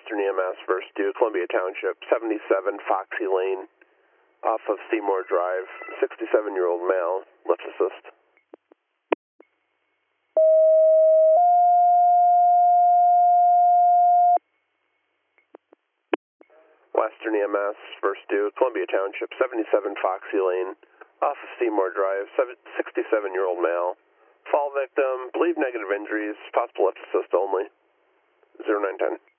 Western EMS, first due, Columbia Township, 77 Foxy Lane, off of Seymour Drive, 67-year-old male, lift assist. Western EMS, first due, Columbia Township, 77 Foxy Lane, off of Seymour Drive, 67-year-old male. Fall victim, believe negative injuries, possible lift assist only. 0910.